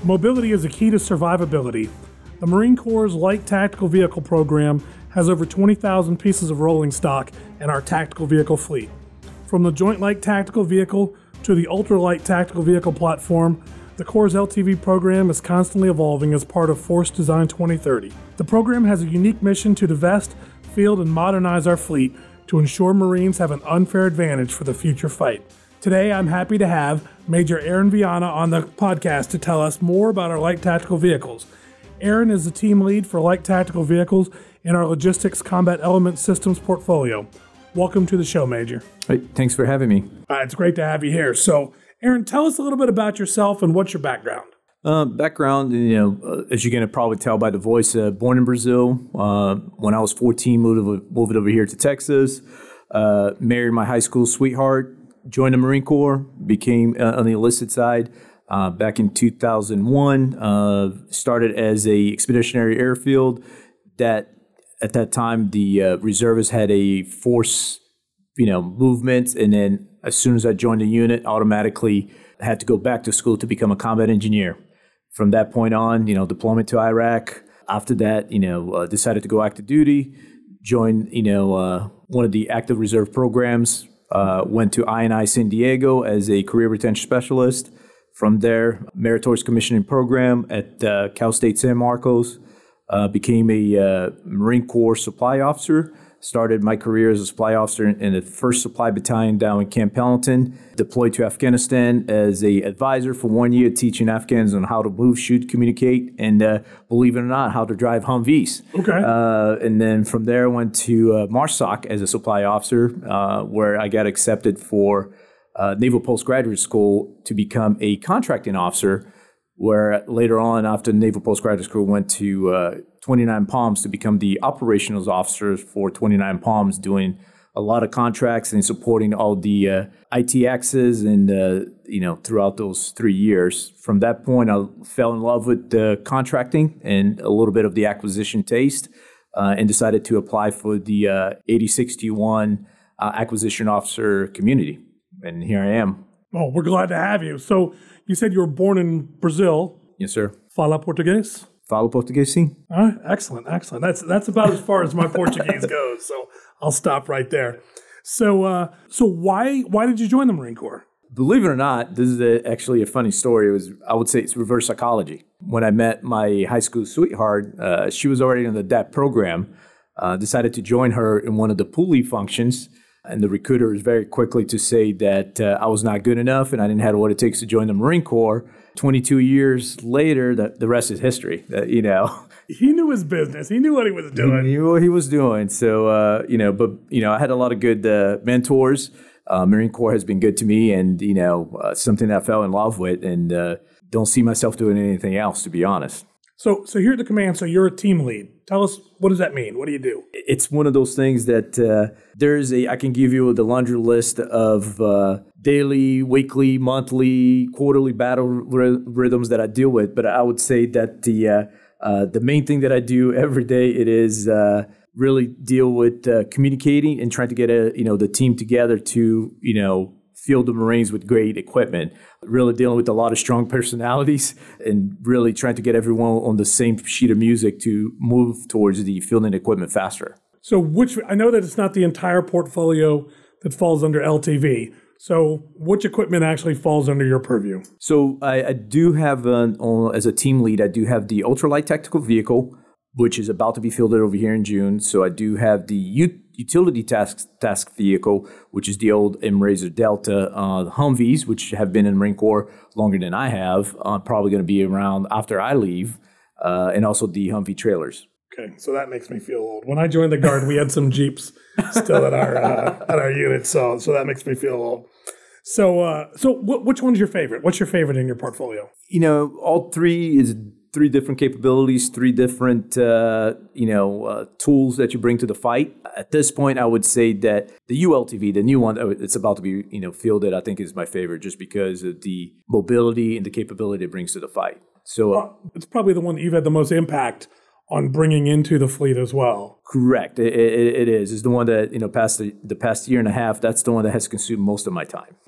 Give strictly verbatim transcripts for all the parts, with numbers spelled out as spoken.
Mobility is a key to survivability. The Marine Corps' Light Tactical Vehicle program has over twenty thousand pieces of rolling stock in our tactical vehicle fleet. From the Joint Light Tactical Vehicle to the Ultra Light Tactical Vehicle platform, the Corps' L T V program is constantly evolving as part of Force Design twenty thirty. The program has a unique mission to divest, field, and modernize our fleet to ensure Marines have an unfair advantage for the future fight. Today, I'm happy to have Major Aaron Viana on the podcast to tell us more about our light tactical vehicles. Aaron is the team lead for light tactical vehicles in our Logistics Combat Element Systems portfolio. Welcome to the show, Major. Hey, thanks for having me. Uh, it's great to have you here. So, Aaron, tell us a little bit about yourself and what's your background? Uh, background, you know, uh, as you're going to probably tell by the voice, uh, born in Brazil. Uh, when I was fourteen, moved over, moved over here to Texas. Uh, married my high school sweetheart. Joined the Marine Corps. Became uh, on the enlisted side uh, back in two thousand one. Uh, started as a expeditionary airfield. That at that time the uh, reservists had a force, you know, movement, and then as soon as I joined the unit, automatically had to go back to school to become a combat engineer. From that point on, you know, deployment to Iraq. After that, you know, uh, decided to go active duty, joined, you know, uh, one of the active reserve programs, uh, went to I N I San Diego as a career retention specialist. From there, meritorious commissioning program at uh, Cal State San Marcos, uh, became a uh, Marine Corps supply officer. Started my career as a supply officer in the first Supply Battalion down in Camp Pendleton. Deployed to Afghanistan as a advisor for one year, teaching Afghans on how to move, shoot, communicate, and uh, believe it or not, how to drive Humvees. Okay. Uh, and then from there, went to uh, MARSOC as a supply officer, uh, where I got accepted for uh, Naval Postgraduate School to become a contracting officer. Where later on, after Naval Postgraduate School, went to uh, twenty-nine Palms to become the operations officer for twenty-nine Palms, doing a lot of contracts and supporting all the uh, I T axes and, uh, you know, throughout those three years. From that point, I fell in love with uh, contracting and a little bit of the acquisition taste uh, and decided to apply for the uh, eighty sixty-one uh, acquisition officer community. And here I am. Oh, we're glad to have you. So you said you were born in Brazil. Yes, sir. Fala português? Falo português, sim. All right, excellent, excellent. That's that's about as far as my Portuguese goes. So I'll stop right there. So, uh, so why why did you join the Marine Corps? Believe it or not, this is a, actually a funny story. It was, I would say, it's reverse psychology. When I met my high school sweetheart, uh, she was already in the D A P program. Uh, decided to join her in one of the pulley functions. And the recruiter was very quickly to say that uh, I was not good enough and I didn't have what it takes to join the Marine Corps. twenty-two years later, the, the rest is history. Uh, you know, he knew his business. He knew what he was doing. He knew what he was doing. So, uh, you know, but, you know, I had a lot of good uh, mentors. Uh, Marine Corps has been good to me and, you know, uh, something that I fell in love with and uh, don't see myself doing anything else, to be honest. So, so here at the command, so you're a team lead. Tell us, what does that mean? What do you do? It's one of those things that uh, there's a, I can give you the laundry list of uh, daily, weekly, monthly, quarterly battle r- rhythms that I deal with. But I would say that the uh, uh, the main thing that I do every day, it is uh, really deal with uh, communicating and trying to get a, you know, the team together to, you know, field the Marines with great equipment, really dealing with a lot of strong personalities and really trying to get everyone on the same sheet of music to move towards the fielding equipment faster. So which, I know that it's not the entire portfolio that falls under L T V. So which equipment actually falls under your purview? So I, I do have, an, as a team lead, I do have the ultralight tactical vehicle, which is about to be fielded over here in June. So I do have the U- utility task task vehicle, which is the old M Razor Delta uh, Humvees, which have been in the Marine Corps longer than I have, uh, probably going to be around after I leave, uh, and also the Humvee trailers. Okay, so that makes me feel old. When I joined the Guard, we had some Jeeps still at our uh, at our unit, so so that makes me feel old. So uh, so wh- which one's your favorite? What's your favorite in your portfolio? You know, all three is three different capabilities, three different, uh, you know, uh, tools that you bring to the fight. At this point, I would say that the U L T V, the new one, it's about to be, you know, fielded, I think is my favorite just because of the mobility and the capability it brings to the fight. So uh, well, it's probably the one that you've had the most impact on bringing into the fleet as well. Correct. It, it, it is. It's the one that, you know, past the, the past year and a half, that's the one that has consumed most of my time.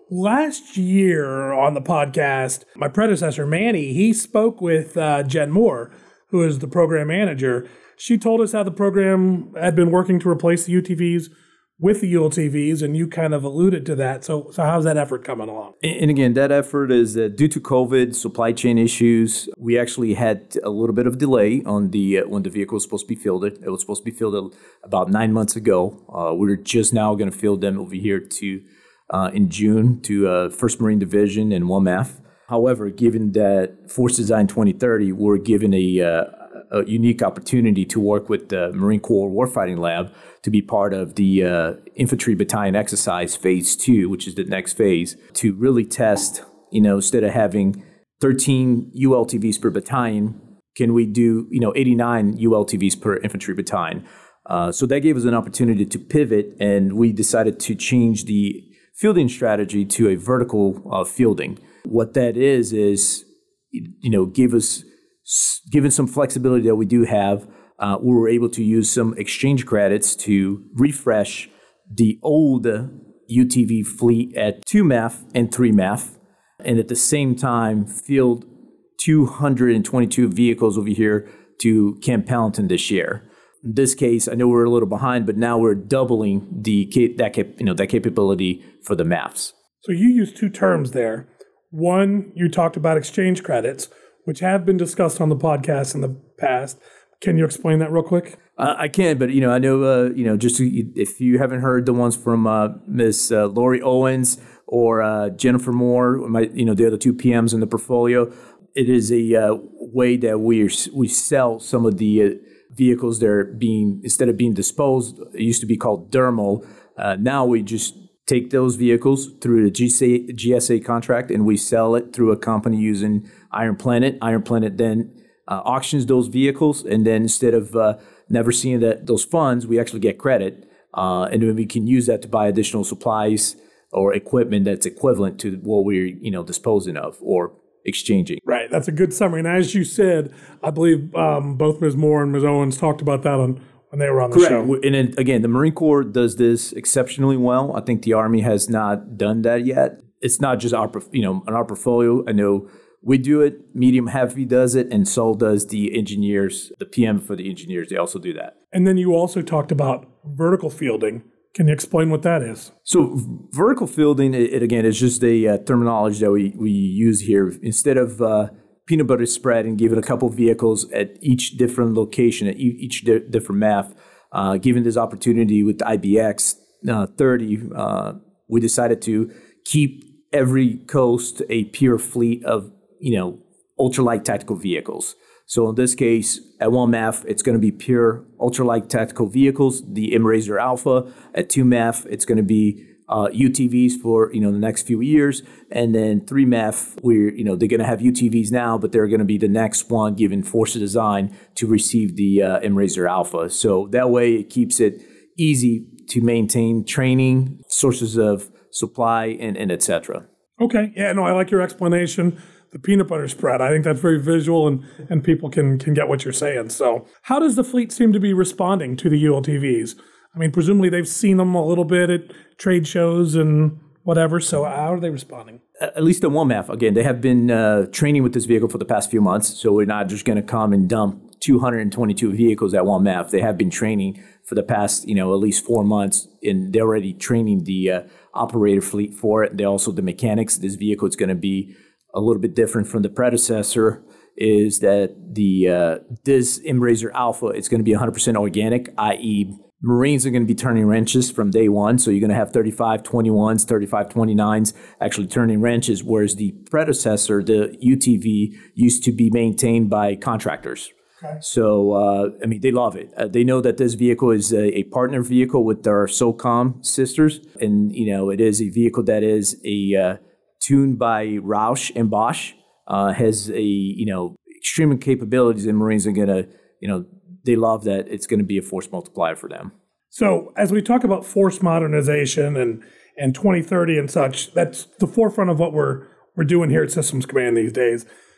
last year on the podcast, my predecessor, Manny, he spoke with uh, Jen Moore, who is the program manager. She told us how the program had been working to replace the U T Vs with the U L T Vs, and you kind of alluded to that. So, so how's that effort coming along? And again, that effort is uh, due to COVID, supply chain issues. We actually had a little bit of delay on the uh, when the vehicle was supposed to be fielded. It was supposed to be fielded about nine months ago. Uh, we're just now going to field them over here to uh, in June to uh, First Marine Division and one M A F. However, given that Force Design twenty thirty, we're given a uh, a unique opportunity to work with the Marine Corps Warfighting Lab to be part of the uh, Infantry Battalion Exercise Phase two, which is the next phase, to really test, you know, instead of having thirteen U L T Vs per battalion, can we do, you know, eighty-nine U L T Vs per infantry battalion? Uh, so that gave us an opportunity to pivot, and we decided to change the fielding strategy to a vertical uh, fielding. What that is, is, you know, give us given some flexibility that we do have, uh, we were able to use some exchange credits to refresh the old U T V fleet at two M A F and three M A F, and at the same time field two hundred twenty-two vehicles over here to Camp Pendleton this year. In this case, I know we're a little behind, but now we're doubling the that you know that capability for the M A Fs. So you used two terms there. One, you talked about exchange credits, which have been discussed on the podcast in the past. Can you explain that real quick? Uh, I can, but you know, I know uh, you know, just to, if you haven't heard the ones from uh, Miss uh, Lori Owens or uh, Jennifer Moore, my, you know, the other two P Ms in the portfolio, it is a uh, way that we we sell some of the uh, vehicles that are being, instead of being disposed, it used to be called dermal. Uh, now we just take those vehicles through the G S A contract and we sell it through a company using Iron Planet. Iron Planet then uh, auctions those vehicles, and then instead of uh, never seeing that those funds, we actually get credit, uh, and then we can use that to buy additional supplies or equipment that's equivalent to what we're you know disposing of or exchanging. Right, that's a good summary. And as you said, I believe um, both Miz Moore and Miz Owens talked about that on when they were on the Correct. show. And then, again, the Marine Corps does this exceptionally well. I think the Army has not done that yet. It's not just our, you know, in our portfolio. I know we do it, Medium Heavy does it, and so does the engineers, the P M for the engineers. They also do that. And then you also talked about vertical fielding. Can you explain what that is? So vertical fielding, it, it again, is just a uh, terminology that we, we use here. Instead of uh, peanut butter spread and giving a couple vehicles at each different location, at each di- different M A F, uh, given this opportunity with the I B X uh, thirty, uh, we decided to keep every coast a pure fleet of, you know, ultralight tactical vehicles. So in this case, at one M A F, it's going to be pure ultralight tactical vehicles, the M RZR Alpha. At two M A F, it's going to be uh, U T Vs for, you know, the next few years. And then three M A F, we're, you know, they're going to have U T Vs now, but they're going to be the next one given Force Design to receive the uh, M RZR Alpha. So that way it keeps it easy to maintain training, sources of supply, and, and et cetera. Okay. Yeah, no, I like your explanation. The peanut butter spread. I think that's very visual, and, and people can can get what you're saying. So how does the fleet seem to be responding to the U L T Vs? I mean, presumably they've seen them a little bit at trade shows and whatever. So how are they responding? At least at one M A F, again, they have been uh, training with this vehicle for the past few months. So we're not just going to come and dump two hundred twenty-two vehicles at one M A F. They have been training for the past, you know, at least four months, and they're already training the uh, operator fleet for it. They also, the mechanics, this vehicle is going to be a little bit different from the predecessor, is that the uh, this M RZR Alpha, it's going to be one hundred percent organic, that is Marines are going to be turning wrenches from day one. So you're going to have thirty-five twenty-ones, thirty-five twenty-nines actually turning wrenches, whereas the predecessor, the U T V, used to be maintained by contractors. Okay. So, uh, I mean, they love it. Uh, they know that this vehicle is a, a partner vehicle with our SOCOM sisters. And, you know, it is a vehicle that is a uh, tuned by Roush and Bosch, uh, has a, you know, extreme capabilities, and Marines are going to, you know, they love that it's going to be a force multiplier for them. So as we talk about force modernization and, and twenty thirty and such, that's the forefront of what we're we're doing here at Systems Command these days.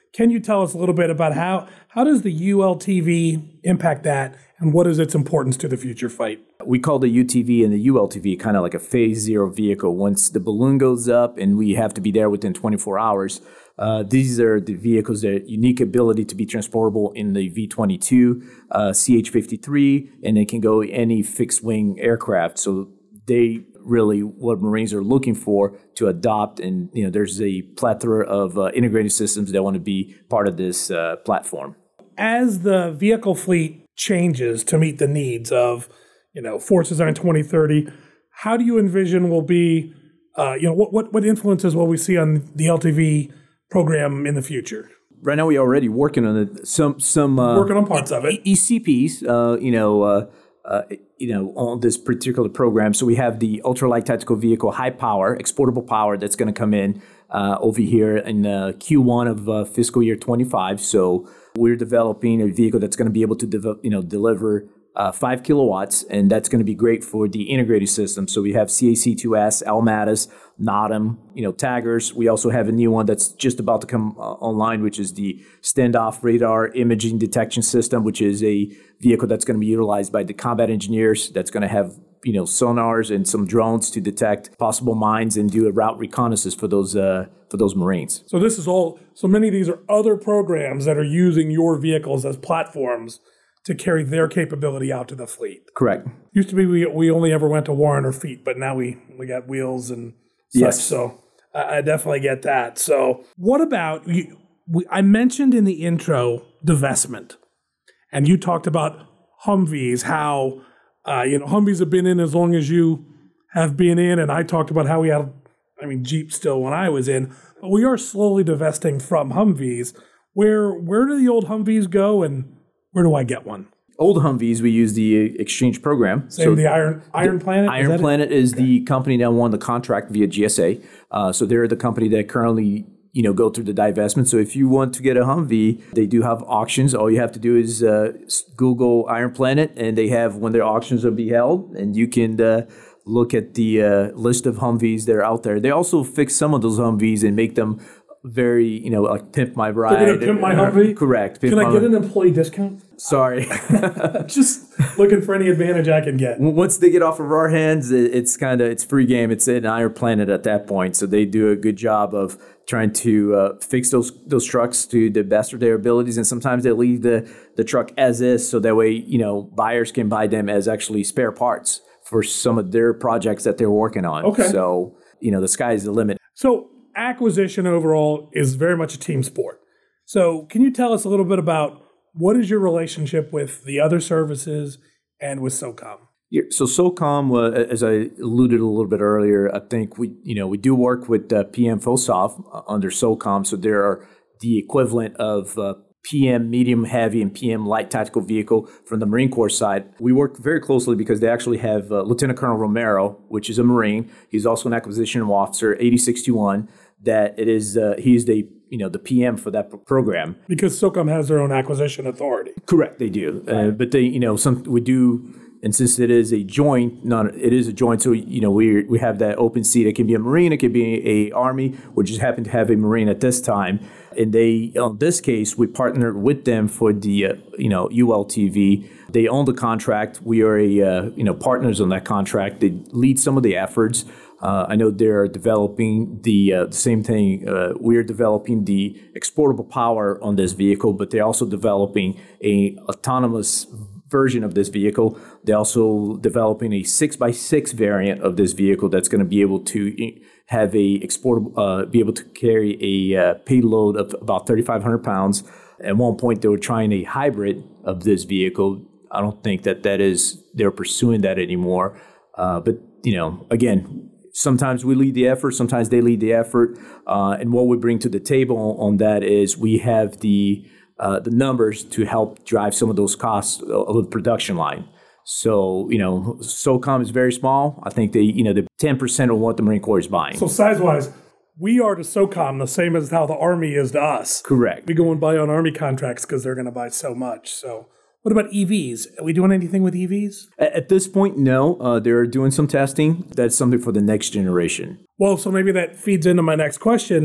Can you tell us a little bit about how, how does the U L T V impact that, and what is its importance to the future fight? We call the U T V and the U L T V kind of like a phase zero vehicle. Once the balloon goes up and we have to be there within twenty-four hours, uh, these are the vehicles that unique ability to be transportable in the V twenty-two, uh, C H fifty-three, and it can go any fixed wing aircraft. So they really what Marines are looking for to adopt, and you know, there's a plethora of uh, integrated systems that want to be part of this uh, platform. As the vehicle fleet changes to meet the needs of, you know, Force Design twenty thirty, how do you envision will be, uh, you know, what, what what influences will we see on the L T V program in the future? Right now, we're already working on it, some some uh, working on parts of it. E C Ps, uh, you know. Uh, Uh, you know, on this particular program. So we have the ultralight tactical vehicle, high power, exportable power that's going to come in uh, over here in uh, Q one of uh, fiscal year twenty-five. So we're developing a vehicle that's going to be able to, dev- you know, deliver uh, five kilowatts, and that's going to be great for the integrated system. So we have C A C two S, Almatis, NOTAM, you know, taggers. We also have a new one that's just about to come uh, online, which is the standoff radar imaging detection system, which is a vehicle that's going to be utilized by the combat engineers. That's going to have, you know, sonars and some drones to detect possible mines and do a route reconnaissance for those uh, for those Marines. So this is all. So many of these are other programs that are using your vehicles as platforms to carry their capability out to the fleet. Correct. Used to be we we only ever went to war on our feet, but now we we got wheels and such. Yes. So I, I definitely get that. So what about you? We, I mentioned in the intro divestment, and you talked about Humvees, how uh, you know Humvees have been in as long as you have been in, and I talked about how we had, I mean, Jeep still when I was in, but we are slowly divesting from Humvees. Where where do the old Humvees go, and where do I get one? Old Humvees, we use the exchange program. Same, so the Iron Iron Planet? Iron is Planet it? is okay. the company that won the contract via G S A. Uh, so they're the company that currently, you know, go through the divestment. So if you want to get a Humvee, they do have auctions. All you have to do is uh, Google Iron Planet, and they have when their auctions are be held, and you can uh, look at the uh, list of Humvees that are out there. They also fix some of those Humvees and make them very, you know, like Pimp My Ride. They're going to Pimp My Humvee? Correct. Pimp can I get an employee discount? Sorry. Just looking for any advantage I can get. Once they get off of our hands, it's kind of, it's free game. It's an Iron Planet at that point. So they do a good job of trying to uh, fix those those trucks to the best of their abilities. And sometimes they leave the, the truck as is, so that way, you know, buyers can buy them as actually spare parts for some of their projects that they're working on. Okay. So, you know, the sky is the limit. So acquisition overall is very much a team sport. So can you tell us a little bit about what is your relationship with the other services and with SOCOM? Yeah, so SOCOM, uh, as I alluded a little bit earlier, I think we, you know, we do work with uh, P M FOSOF uh, under SOCOM. So there are the equivalent of uh, P M medium heavy and P M light tactical vehicle from the Marine Corps side. We work very closely because they actually have uh, Lieutenant Colonel Romero, which is a Marine. He's also an acquisition officer, eighty sixty-one. That it is, uh, he's the, you know, the P M for that program. Because SOCOM has their own acquisition authority. Correct, they do. Uh, but they, you know, some we do. And since it is a joint, not it is a joint, so you know we we have that open seat. It can be a Marine, it could be a Army. We just happen to have a Marine at this time, and they, in this case, we partnered with them for the uh, you know U L T V. They own the contract. We are a uh, you know partners on that contract. They lead some of the efforts. Uh, I know they're developing the, uh, the same thing. Uh, we're developing the exportable power on this vehicle, but they're also developing a autonomous version of this vehicle. They're also developing a six by six variant of this vehicle that's going to be able to have a exportable, uh, be able to carry a uh, payload of about thirty-five hundred pounds. At one point, they were trying a hybrid of this vehicle. I don't think that that is they're pursuing that anymore. Uh, but you know, again. Sometimes we lead the effort, sometimes they lead the effort. Uh, and what we bring to the table on that is we have the uh, the numbers to help drive some of those costs of the production line. So, you know, SOCOM is very small. I think they, you know, the ten percent of what the Marine Corps is buying. So size-wise, we are to SOCOM the same as how the Army is to us. Correct. We go and buy on Army contracts because they're going to buy so much. So what about E Vs? Are we doing anything with E Vs? At this point, no. Uh, they're doing some testing. That's something for the next generation. Well, so maybe that feeds into my next question.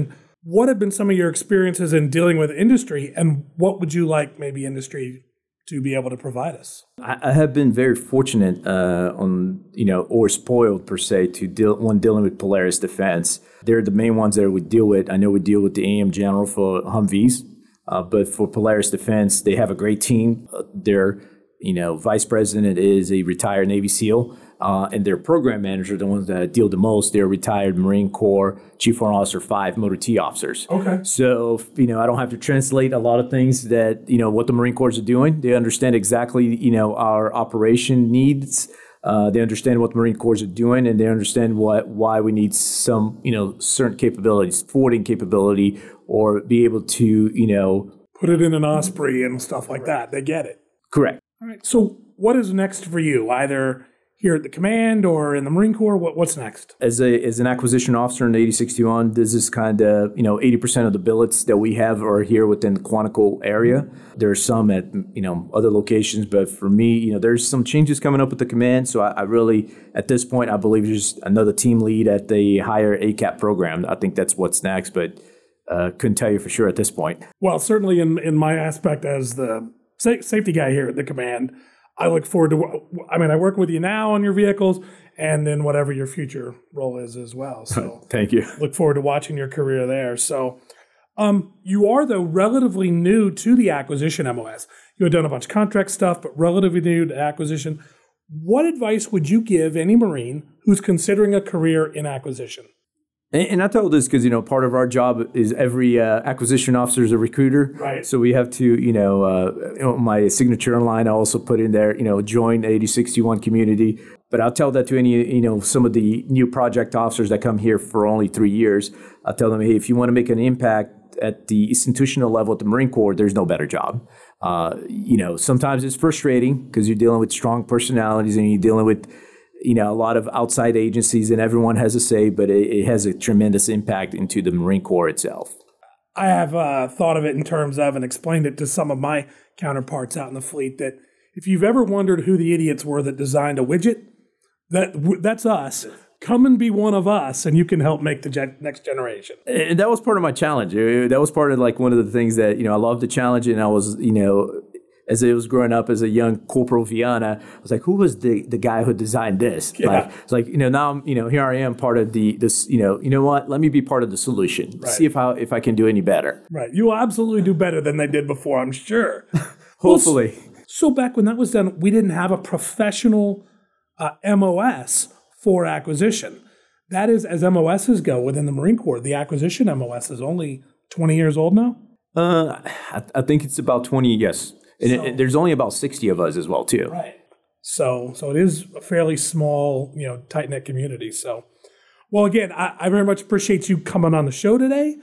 what have been some of your experiences in dealing with industry, and what would you like maybe industry to be able to provide us? I, I have been very fortunate uh, on, you know, or spoiled per se to deal when dealing with Polaris Defense. They're the main ones that we deal with. I know we deal with the A M General for Humvees, uh, but for Polaris Defense, they have a great team. Uh, their, you know, vice president is a retired Navy SEAL. Uh, and their program manager, the ones that deal the most, they're retired Marine Corps Chief Warrant Officer five Motor T officers. Okay. So, you know, I don't have to translate a lot of things that, you know, what the Marine Corps are doing. They understand exactly, you know, our operation needs. Uh, they understand what the Marine Corps are doing, and they understand what why we need some, you know, certain capabilities, forwarding capability, or be able to, you know, put it in an Osprey and stuff like that. They get it. Correct. All right. So what is next for you? Either here at the command or in the Marine Corps? What, what's next? As a as an acquisition officer in the eighty sixty-one, this is kind of, you know, eighty percent of the billets that we have are here within the Quantico area. There are some at, you know, other locations, but for me, you know, there's some changes coming up with the command. So I, I really, at this point, I believe there's another team lead at the higher A C A P program. I think that's what's next, but uh, couldn't tell you for sure at this point. Well, certainly in, in my aspect as the sa- safety guy here at the command, I look forward to, I mean, I work with you now on your vehicles and in whatever your future role is as well. So thank you. Look forward to watching your career there. So um, you are, though, relatively new to the acquisition M O S. You had done a bunch of contract stuff, but relatively new to acquisition. What advice would you give any Marine who's considering a career in acquisition? And, and I tell this because, you know, part of our job is every uh, acquisition officer is a recruiter. Right. So we have to, you know, uh, you know, my signature line, I also put in there, you know, join the eighty sixty-one community. But I'll tell that to any, you know, some of the new project officers that come here for only three years. I'll tell them, hey, if you want to make an impact at the institutional level at the Marine Corps, there's no better job. Uh, you know, sometimes it's frustrating because you're dealing with strong personalities and you're dealing with, you know, a lot of outside agencies and everyone has a say, but it, it has a tremendous impact into the Marine Corps itself. I have uh, thought of it in terms of and explained it to some of my counterparts out in the fleet that if you've ever wondered who the idiots were that designed a widget, that that's us. Come and be one of us, and you can help make the gen- next generation. And that was part of my challenge. That was part of like one of the things that, you know, I loved the challenge, and I was, you know, as I was growing up as a young Corporal Viana, I was like, who was the, the guy who designed this? Yeah. Like, it's like, you know, now I'm, you know, here I am part of the, this, you know, you know what, let me be part of the solution. Right. See if, how, if I can do any better. Right. You will absolutely do better than they did before, I'm sure. Hopefully. Well, so back when that was done, we didn't have a professional uh, M O S for acquisition. That is, as M O Ss go within the Marine Corps, the acquisition M O S is only twenty years old now? Uh, I, I think it's about twenty, yes. And So- it, it- there's only about sixty of us as well, too. Right. So so it is a fairly small, you know, tight-knit community. So, well, again, I, I very much appreciate you coming on the show today.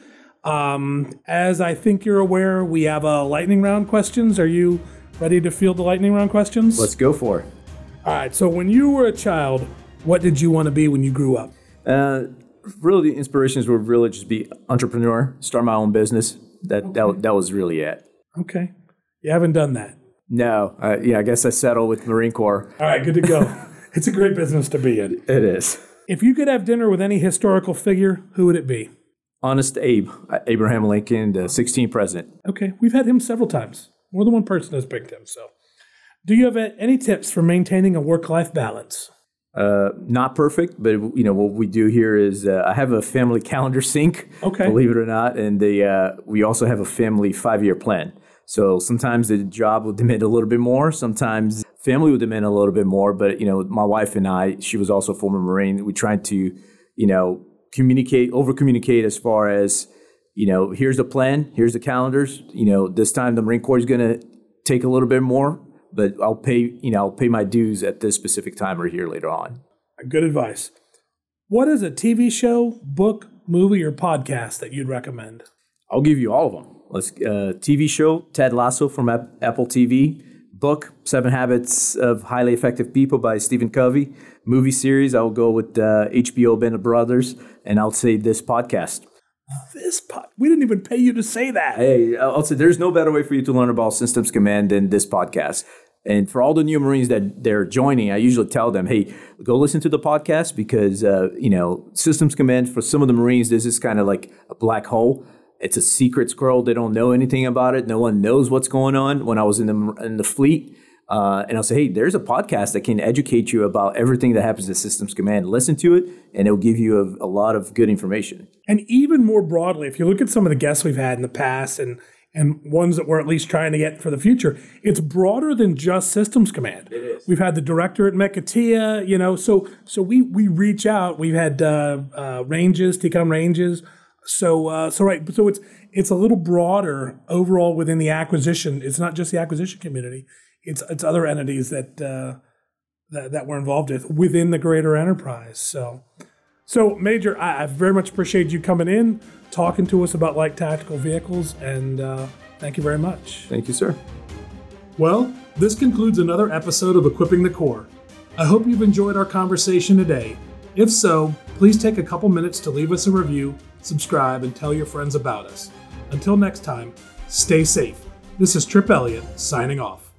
Um, as I think you're aware, we have a lightning round questions. Are you ready to field the lightning round questions? Let's go for it. All right. So when you were a child, what did you want to be when you grew up? Uh, really, the inspirations would really just be entrepreneur, start my own business. That Okay. that, that was really it. Okay. You haven't done that. No, uh, yeah, I guess I settled with Marine Corps. All right. Good to go. It's a great business to be in. It is. If you could have dinner with any historical figure, who would it be? Honest Abe, uh, Abraham Lincoln, the sixteenth president. Okay, we've had him several times. More than one person has picked him. So, do you have uh, any tips for maintaining a work-life balance? Uh, not perfect, but you know what we do here is uh, I have a family calendar sync. Okay. Believe it or not, and the uh, we also have a family five-year plan. So sometimes the job will demand a little bit more. Sometimes family will demand a little bit more. But you know, my wife and I, she was also a former Marine. We tried to, you know, communicate, over communicate as far as, you know, here's the plan, here's the calendars. You know, this time the Marine Corps is going to take a little bit more, but I'll pay, you know, I'll pay my dues at this specific time or here later on. Good advice. What is a T V show, book, movie, or podcast that you'd recommend? I'll give you all of them. Let's uh, T V show, Ted Lasso from Ap- Apple T V. Book, Seven Habits of Highly Effective People by Stephen Covey. Movie series, I'll go with uh, H B O Band Brothers, and I'll say this podcast. This pod. We didn't even pay you to say that. Hey, I'll say there's no better way for you to learn about Systems Command than this podcast. And for all the new Marines that they're joining, I usually tell them, hey, go listen to the podcast because, uh, you know, Systems Command, for some of the Marines, this is kind of like a black hole. It's a secret scroll. They don't know anything about it. No one knows what's going on. When I was in the, in the fleet, uh, and I'll say, hey, there's a podcast that can educate you about everything that happens in Systems Command. Listen to it, and it'll give you a, a lot of good information. And even more broadly, if you look at some of the guests we've had in the past and and ones that we're at least trying to get for the future, it's broader than just Systems Command. It is. We've had the director at Mechatia, you know, so so we we reach out. We've had uh, uh, ranges, T COM ranges. So uh, so right, so it's it's a little broader overall within the acquisition. It's not just the acquisition community. It's it's other entities that uh, that that we're involved with within the greater enterprise. So so Major, I, I very much appreciate you coming in, talking to us about light tactical vehicles, and uh, thank you very much. Thank you, sir. Well, this concludes another episode of Equipping the Corps. I hope you've enjoyed our conversation today. If so, please take a couple minutes to leave us a review, subscribe, and tell your friends about us. Until next time, stay safe. This is Trip Elliott, signing off.